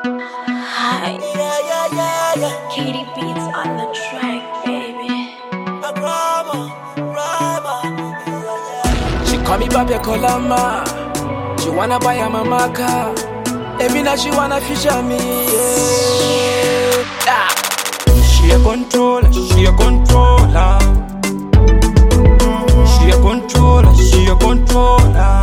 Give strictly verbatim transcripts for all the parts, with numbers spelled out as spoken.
Hi. Yeah, yeah, yeah, yeah. Katie Beats on the track, baby. A Brahma, Brahma. Yeah, She call me Papa Colama. She wanna buy a mama car. Every night she wanna feature me. Yeah. Ah. She a controller, she a controller. She a controller, she a controller.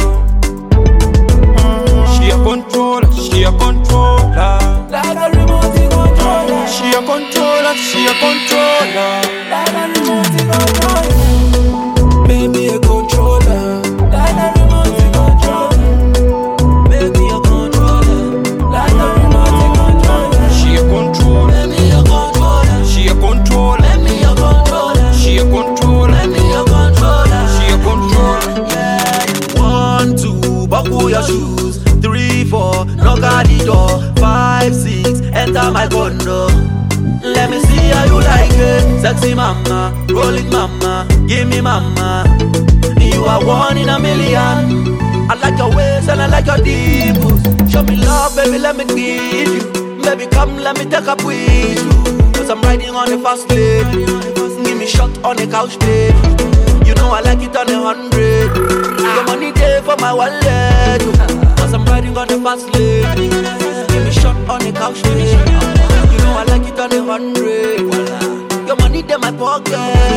She a controller, she a controller. Like a remote controller. She a controller, she a controller. Like a remote controller. Baby a controller. Like a remote controller. Baby a controller. Like a remote controller. She a controller. Baby a controller. She a controller. Baby a controller. She a controller. Baby a controller. She a controller. yeah. One, two, buckle your shoes. Three, four, knock at the door. Five, six, enter my condo. Let me see how you like it. Sexy mama, roll it mama, give me mama. You are one in a million. I like your waist and I like your dimples. Show me love, baby, let me give you. Baby, come, let me take up with you. Cause I'm riding on the fast lane. Give me shot on the couch, babe. You know I like it on the hundred. Your money there for my wallet. Cause I'm riding on the fast lane. Give me shot on the couch, babe. You know I like it on the hundred. Your money there my pocket.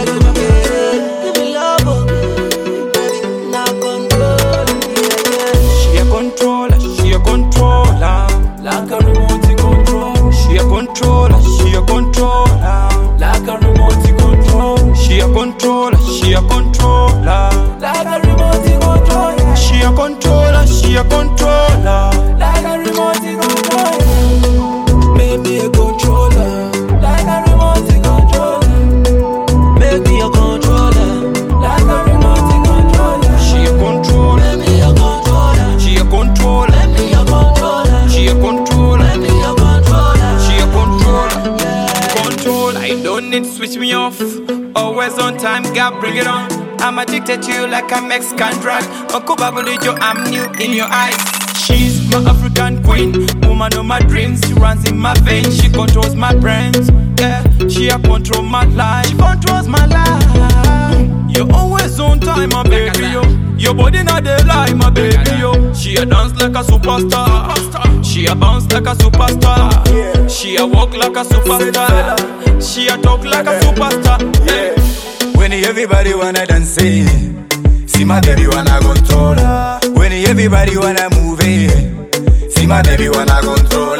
Give me love, oh. Baby, now control. She a controller, she a controller. Like a remote control. She a controller, she a controller. Like a remote control. She a controller, she a controller. Like a remote controller. She a controller, she a controller. Like a remote controller. Baby a controller. Like a remote controller. Baby, a controller. Like a remote controller. She a controller. Baby, a controller. She a controller. Baby, a controller. She a controller. Baby, a controller. She a controller. Control, I don't need to switch me off. Always on time, God bring it on. I'm addicted to you like a Mexican drug. Makuba Bulijo, I'm new in your eyes. She's my African queen, woman of my dreams. She runs in my veins, she controls my brains. Yeah, she a control my life. She controls my life. You're always on time, my baby, yo. Your body not the lie, my baby, yo. She a dance like a superstar. She a bounce like a superstar. She a walk like a superstar. She a talk like a superstar. Yeah. When everybody wanna dance, eh, see my baby wanna control. When everybody wanna move, eh, see my baby wanna control.